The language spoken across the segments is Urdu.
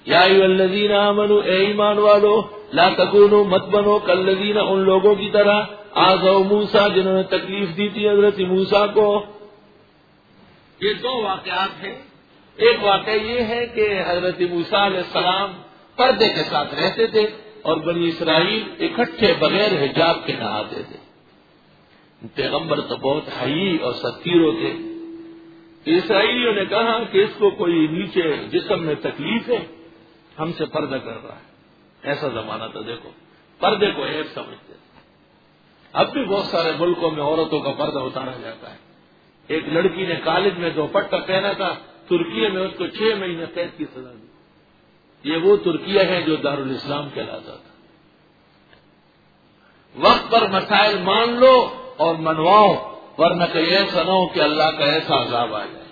یا ایھا الذین آمنوا، اے ایمان والو، لا تکونوا، مت بنو، کالذین، ان لوگوں کی طرح، آذوا موسیٰ، جنہوں نے تکلیف دی تھی حضرت موسیٰ کو۔ یہ دو واقعات ہیں۔ ایک واقعہ یہ ہے کہ حضرت موسیٰ علیہ السلام پردے کے ساتھ رہتے تھے اور بنی اسرائیل اکٹھے بغیر حجاب کے نہاتے تھے۔ پیغمبر تو بہت حیی اور ستیر تھے۔ اسرائیلیوں نے کہا کہ اس کو کوئی نیچے جسم میں تکلیف ہے، ہم سے پردہ کر رہا ہے۔ ایسا زمانہ تھا، دیکھو پردے کو عیب سمجھتے تھے۔ اب بھی بہت سارے ملکوں میں عورتوں کا پردہ اتارا جاتا ہے۔ ایک لڑکی نے کالج میں دوپٹہ پہنا تھا، ترکی میں اس کو 6 مہینے قید کی سزا دی۔ یہ وہ ترکیہ ہے جو دارالاسلام کہلاتا تھا۔ وقت پر مسائل مان لو اور منواؤ، ورنہ کہ ایسا نہ ہو کہ اللہ کا ایسا عذاب آ جائے۔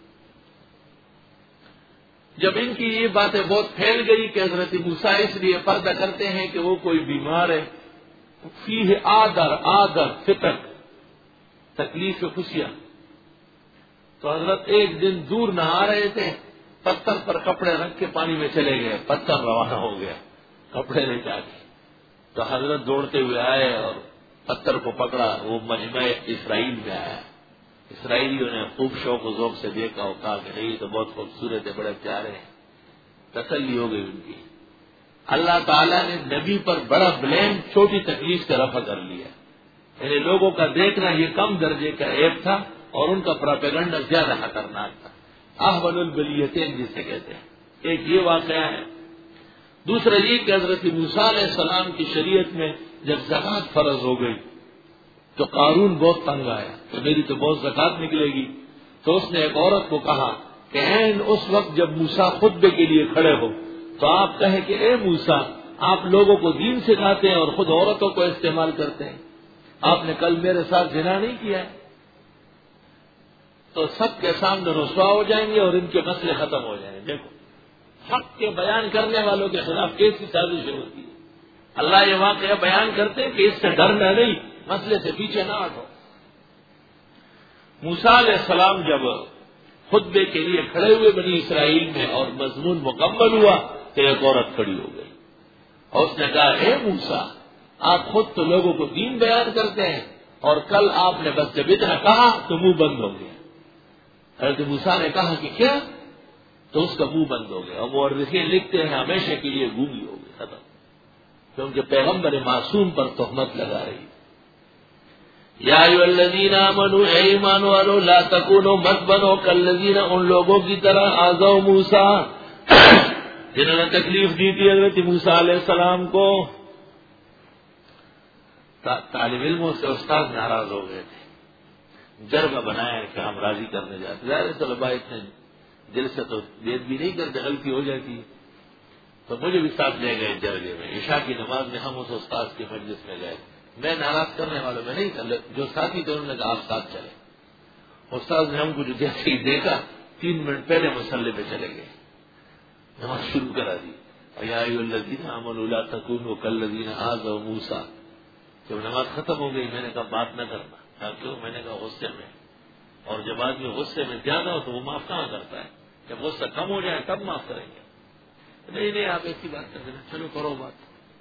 جب ان کی یہ باتیں بہت پھیل گئی کہ حضرت موسیٰ اس لیے پردہ کرتے ہیں کہ وہ کوئی بیمار ہے، فیہ آدر فطر، تکلیف خوشیاں، تو حضرت ایک دن دور نہا رہے تھے، پتھر پر کپڑے رکھ کے پانی میں چلے گئے، پتھر روانہ ہو گیا کپڑے لے جا کے، تو حضرت دوڑتے ہوئے آئے اور پتھر کو پکڑا، وہ مجمع اسرائیل میں آیا۔ اسرائیلیوں نے خوب شوق و ذوق سے دیکھا اور کہا کہ نہیں، تو بہت خوبصورت ہے، بڑے پیارے ہیں، تسلی ہو گئی ان کی۔ اللہ تعالیٰ نے نبی پر بڑا بلیم چھوٹی تکلیف سے رفع کر لیا، یعنی لوگوں کا دیکھنا یہ کم درجے کا عیب تھا اور ان کا پراپیگنڈا زیادہ خطرناک تھا۔ احول البلیتین جسے کہتے ہیں۔ ایک یہ واقعہ ہے۔ دوسرا یہ کہ حضرت موسیٰ علیہ السلام کی شریعت میں جب زکوٰۃ فرض ہو گئی تو قارون بہت تنگ آیا کہ میری تو بہت زکوٰۃ نکلے گی، تو اس نے ایک عورت کو کہا کہ اس وقت جب موسیٰ خطبے کے لیے کھڑے ہو تو آپ کہیں کہ اے موسیٰ، آپ لوگوں کو دین سکھاتے ہیں اور خود عورتوں کو استعمال کرتے ہیں، آپ نے کل میرے ساتھ زنا نہیں کیا ہے؟ تو سب کے سامنے رسوا ہو جائیں گے اور ان کے مسئلے ختم ہو جائیں گے۔ دیکھو حق کے بیان کرنے والوں کے خلاف کیسی سازش ہوتی ہے۔ اللہ یہ واقعہ بیان کرتے ہیں کہ اس سے ڈرنا نہیں، مسئلے سے پیچھے نہ ہٹو۔ موسیٰ علیہ السلام جب خطبے کے لیے کھڑے ہوئے بنی اسرائیل میں اور مضمون مکمل ہوا تو ایک عورت کھڑی ہو گئی اور اس نے کہا اے موسیٰ، آپ خود تو لوگوں کو دین بیان کرتے ہیں اور کل آپ نے بس جب اتنا کہا تو منہ بند ہو گیا۔ حضرت موسیٰ نے کہا کہ کیا؟ تو اس کا منہ بند ہو گیا، اور مورخین لکھتے ہیں ہمیشہ کے لیے گونگی ہو گئی، ختم، کیونکہ پیغمبر معصوم پر تہمت لگا رہی۔ یا ایھا الذین آمنوا، اے ایمان والو، لا تکونوا، مت بنو، کالذین، ان لوگوں کی طرح، آذوا موسیٰ، جنہوں نے تکلیف دی تھی حضرت موسیٰ علیہ السلام کو۔ طالب علموں سے استاد ناراض ہو گئے تھے، جرگہ بنایا کہ ہم راضی کرنے جاتے، ظاہر طلباء اتنے دل سے تو دید بھی نہیں کرتے، غلطی ہو جاتی ہے، تو مجھے بھی ساتھ لے گئے جرگے میں۔ عشاء کی نماز میں ہم اس استاد کے مجلس میں گئے، میں ناراض کرنے والوں میں نہیں تھا، جو ساتھی تھے انہوں نے کہا آپ ساتھ چلے۔ استاد نے ہم کو جو جیسے ہی دیکھا 3 منٹ پہلے مصلی پہ چلے گئے، نماز شروع کرا دی، یا ایھا الذین آمنوا لا تکونوا کالذین آذوا موسیٰ۔ جب نماز ختم ہو گئی میں نے کہا بات نہ کرنا، کیوں؟ میں نے کہا غصے میں، اور جب آدمی غصے میں زیادہ ہو تو وہ معاف کہاں کرتا ہے؟ جب غصہ کم ہو جائے تب معاف کریں گے۔ نہیں آپ ایسی بات کر دینا، چلو کرو بات۔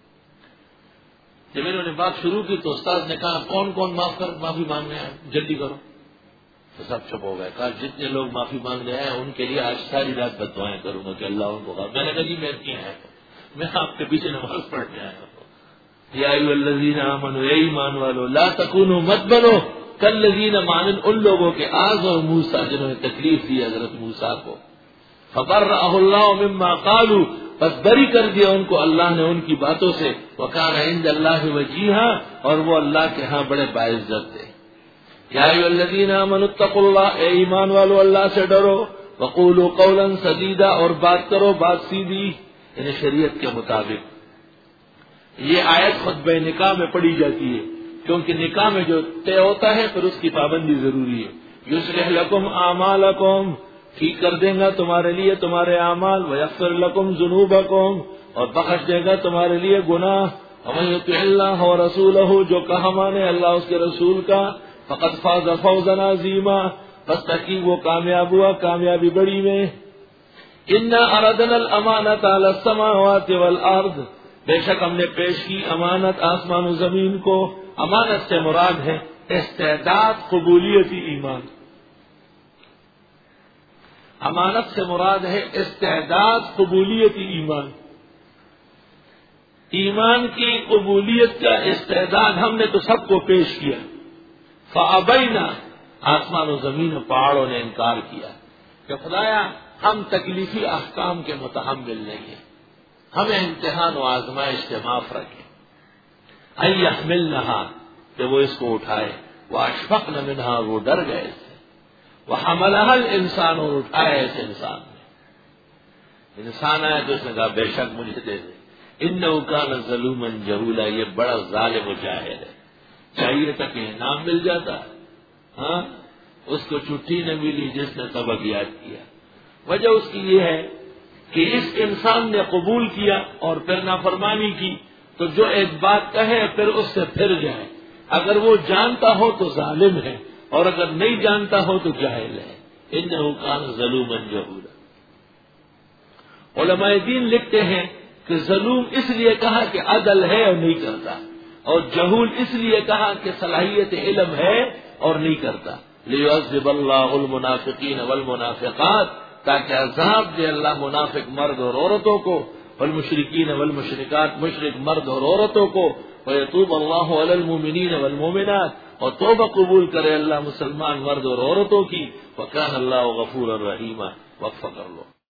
جب انہوں نے بات شروع کی تو استاد نے کہا کون کون معافی مانگنے آئے، جلدی کرو۔ تو سب چپ ہو گئے، کہا جتنے لوگ معافی مانگنے آئے ان کے لیے آج ساری رات بددعائیں کروں گا کہ اللہ ان کو غفر۔ میں نے کہا جی میں اتنی آیا تو میں آپ کے پیچھے نماز پڑھنے آیا ہوں۔ یا ایھا الذین آمنوا، اے ایمان والو، لا تکونوا، مت بنو، کالذین، مانند ان لوگوں کے، آذوا موسیٰ، جنہوں نے تکلیف دی حضرت موسیٰ کو۔ فبرأہ اللہ مما قالوا، بس بری کر دیا ان کو اللہ نے ان کی باتوں سے، وکان عند اللہ وجیہا، اور وہ اللہ کے ہاں بڑے باعزت تھے۔ یا ایھا الذین آمنوا اتقوا اللہ، اے ایمان والو اللہ سے ڈرو، وقولوا قولا سدیدا، اور بات کرو بات سیدھی، یعنی شریعت کے مطابق۔ یہ آیت خطبہ نکاح میں پڑھی جاتی ہے کیونکہ نکاح میں جو طے ہوتا ہے پھر اس کی پابندی ضروری ہے۔ یصلح لکم اعمالکم، ٹھیک کر دے گا تمہارے لیے تمہارے اعمال، ویغفر لکم ذنوبکم، اور بخش دے گا تمہارے لیے گناہ۔ ومن یطع اللہ ورسولہ، جو کہا مانے اللہ اس کے رسول کا، فقد فاز فوزا عظیما، بس تحقیق وہ کامیاب ہوا کامیابی بڑی میں۔ انا اردنا الامانۃ علی السماوات والارض، بے شک ہم نے پیش کی امانت آسمان و زمین کو. امانت سے مراد ہے استعداد قبولیت ایمان. امانت سے مراد ہے استعداد قبولیت ایمان. ایمان کی قبولیت کا استعداد ہم نے تو سب کو پیش کیا. فابینا، آسمان و زمین و پہاڑوں نے انکار کیا کہ خدایا ہم تکلیفی احکام کے متحمل نہیں ہیں، ہمیں امتحان و آزمائش سے معاف رکھیں. ان یحملنھا، کہ وہ اس کو اٹھائے. واشفقن منھا، وہ ڈر گئے تھے. وحملھا الانسان، اور اٹھایا اس انسان نے. انسان آیا تو اس نے کہا بے شک مجھے دے دے. انہ کان ظلوما جہولا، یہ بڑا ظالم و جاہل ہے. چاہیے تھا کہ انعام مل جاتا. ہاں، اس کو چھٹی نہ ملی جس نے سبق یاد کیا. وجہ اس کی یہ ہے کہ اس انسان نے قبول کیا اور پھر نافرمانی کی، تو جو ایک بات کہے پھر اس سے پھر جائے. اگر وہ جانتا ہو تو ظالم ہے، اور اگر نہیں جانتا ہو تو جاہل ہے. انہ کان ظلوما جہولا. علماء دین لکھتے ہیں کہ ظلوم اس لیے کہا کہ عدل ہے اور نہیں کرتا، اور جہول اس لیے کہا کہ صلاحیت علم ہے اور نہیں کرتا. لیعذب اللہ المنافقین والمنافقات، تاکہ عذاب دے اللہ منافق مرد اور عورتوں کو، والمشرکین والمشرکات، مشرک مرد اور عورتوں کو. ویتوب اللہ علی المؤمنین والمؤمنات، اور توبہ قبول کرے اللہ مسلمان مرد اور عورتوں کی. وکان اللہ غفورا رحیما. وقف کر لو.